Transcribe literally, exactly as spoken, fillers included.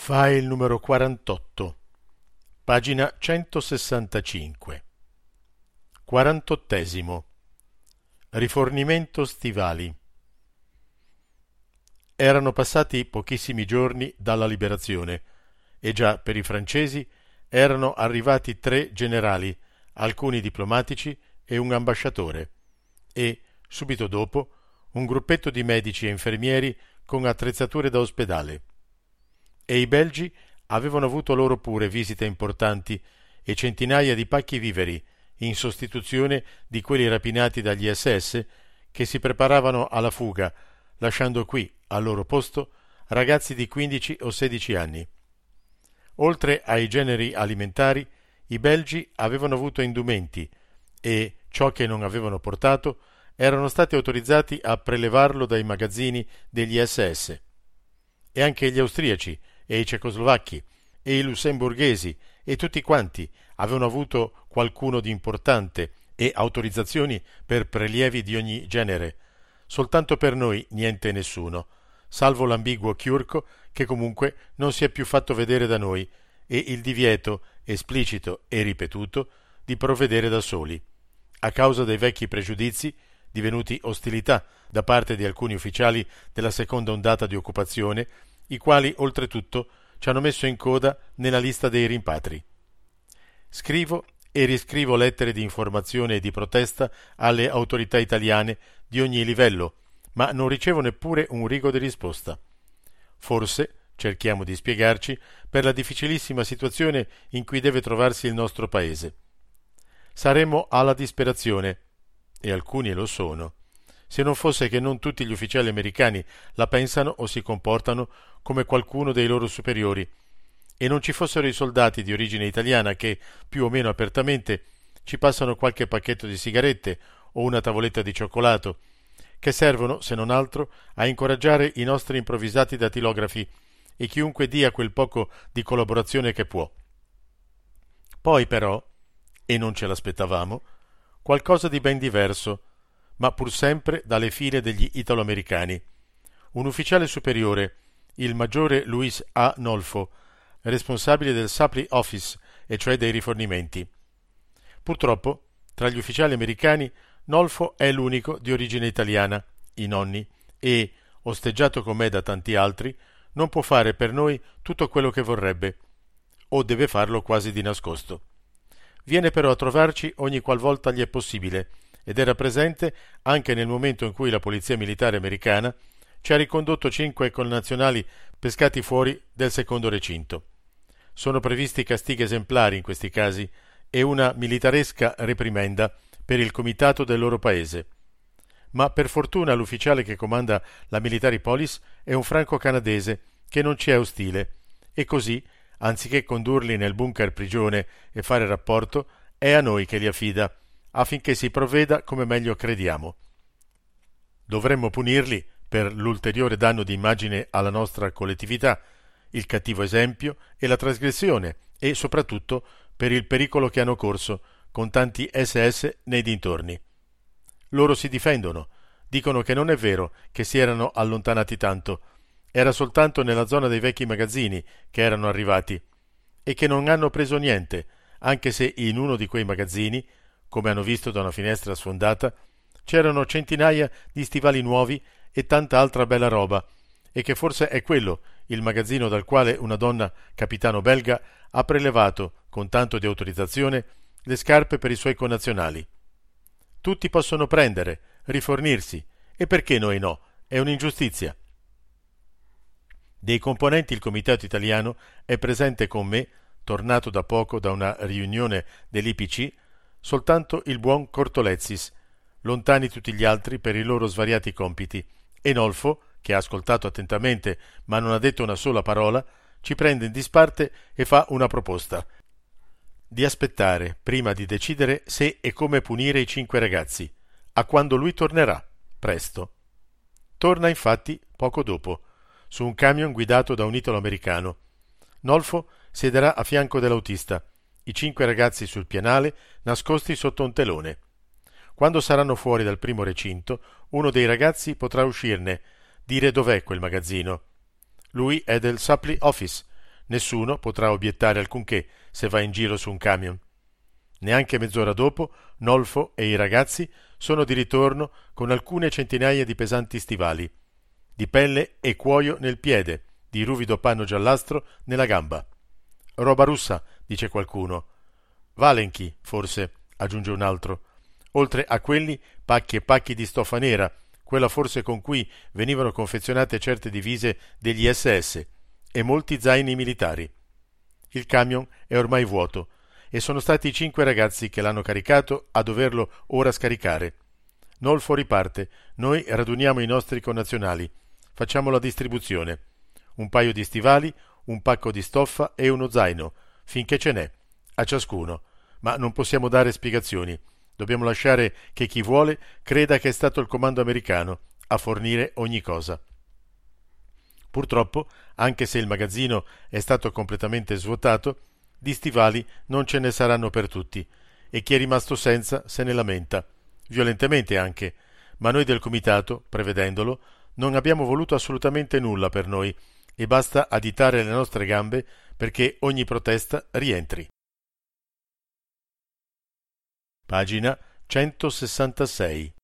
File numero quarantotto, pagina centosessantacinque. Quarantottesimo. Rifornimento stivali. Erano passati pochissimi giorni dalla liberazione e già per i francesi erano arrivati tre generali, alcuni diplomatici e un ambasciatore, e, subito dopo, un gruppetto di medici e infermieri con attrezzature da ospedale. E i belgi avevano avuto loro pure visite importanti e centinaia di pacchi viveri in sostituzione di quelli rapinati dagli S S che si preparavano alla fuga, lasciando qui, al loro posto, ragazzi di quindici o sedici anni. Oltre ai generi alimentari, i belgi avevano avuto indumenti e, ciò che non avevano portato, erano stati autorizzati a prelevarlo dai magazzini degli S S. E anche gli austriaci e i cecoslovacchi e i lussemburghesi e tutti quanti avevano avuto qualcuno di importante e autorizzazioni per prelievi di ogni genere. Soltanto per noi niente e nessuno, salvo l'ambiguo Chiurco che comunque non si è più fatto vedere da noi, e il divieto esplicito e ripetuto di provvedere da soli, a causa dei vecchi pregiudizi divenuti ostilità da parte di alcuni ufficiali della seconda ondata di occupazione, i quali oltretutto ci hanno messo in coda nella lista dei rimpatri. Scrivo e riscrivo lettere di informazione e di protesta alle autorità italiane di ogni livello, ma non ricevo neppure un rigo di risposta. Forse, cerchiamo di spiegarci, per la difficilissima situazione in cui deve trovarsi il nostro paese. Saremmo alla disperazione, e alcuni lo sono, se non fosse che non tutti gli ufficiali americani la pensano o si comportano come qualcuno dei loro superiori, e non ci fossero i soldati di origine italiana che, più o meno apertamente, ci passano qualche pacchetto di sigarette o una tavoletta di cioccolato, che servono, se non altro, a incoraggiare i nostri improvvisati datilografi e chiunque dia quel poco di collaborazione che può. Poi però, e non ce l'aspettavamo, qualcosa di ben diverso, ma pur sempre dalle file degli italo-americani. Un ufficiale superiore, il maggiore Luis A. Nolfo, responsabile del Supply Office, e cioè dei rifornimenti. Purtroppo, tra gli ufficiali americani, Nolfo è l'unico di origine italiana, i nonni, e, osteggiato com'è da tanti altri, non può fare per noi tutto quello che vorrebbe, o deve farlo quasi di nascosto. Viene però a trovarci ogni qualvolta gli è possibile, ed era presente anche nel momento in cui la polizia militare americana ci ha ricondotto cinque connazionali pescati fuori del secondo recinto. Sono previsti castighi esemplari in questi casi e una militaresca reprimenda per il comitato del loro paese. Ma per fortuna l'ufficiale che comanda la Military Police è un franco-canadese che non ci è ostile, e così, anziché condurli nel bunker prigione e fare rapporto, è a noi che li affida, affinché si provveda come meglio crediamo. Dovremmo punirli per l'ulteriore danno di immagine alla nostra collettività, il cattivo esempio e la trasgressione, e soprattutto per il pericolo che hanno corso con tanti S S nei dintorni. Loro si difendono, dicono che non è vero che si erano allontanati tanto, era soltanto nella zona dei vecchi magazzini che erano arrivati, e che non hanno preso niente, anche se in uno di quei magazzini, come hanno visto da una finestra sfondata, c'erano centinaia di stivali nuovi e tanta altra bella roba, e che forse è quello il magazzino dal quale una donna capitano belga ha prelevato, con tanto di autorizzazione, le scarpe per i suoi connazionali. Tutti possono prendere, rifornirsi, e perché noi no? È un'ingiustizia. Dei componenti il comitato italiano è presente con me, tornato da poco da una riunione dell'I P C, soltanto il buon Cortolezzis, lontani tutti gli altri per i loro svariati compiti, e Nolfo, che ha ascoltato attentamente ma non ha detto una sola parola, ci prende in disparte e fa una proposta: di aspettare prima di decidere se e come punire i cinque ragazzi, a quando lui tornerà, presto. Torna infatti poco dopo, su un camion guidato da un italo-americano. Nolfo siederà a fianco dell'autista, i cinque ragazzi sul pianale, nascosti sotto un telone. Quando saranno fuori dal primo recinto, uno dei ragazzi potrà uscirne, dire dov'è quel magazzino. Lui è del Supply Office, Nessuno potrà obiettare alcunché se va in giro su un camion. Neanche mezz'ora dopo, Nolfo e i ragazzi sono di ritorno con alcune centinaia di pesanti stivali, di pelle e cuoio nel piede, di ruvido panno giallastro nella gamba. Roba russa, dice qualcuno. Valenchi, forse, aggiunge un altro. Oltre a quelli, pacchi e pacchi di stoffa nera, quella forse con cui venivano confezionate certe divise degli S S, e molti zaini militari. Il camion è ormai vuoto, e sono stati i cinque ragazzi che l'hanno caricato a doverlo ora scaricare. Nolfo riparte, noi raduniamo i nostri connazionali, facciamo la distribuzione. Un paio di stivali, un pacco di stoffa e uno zaino, finché ce n'è, a ciascuno, ma non possiamo dare spiegazioni. Dobbiamo lasciare che chi vuole creda che è stato il comando americano a fornire ogni cosa. Purtroppo, anche se il magazzino è stato completamente svuotato, di stivali non ce ne saranno per tutti, e chi è rimasto senza se ne lamenta, violentemente anche, ma noi del comitato, prevedendolo, non abbiamo voluto assolutamente nulla per noi, e basta additare le nostre gambe perché ogni protesta rientri. Pagina centosessantasei.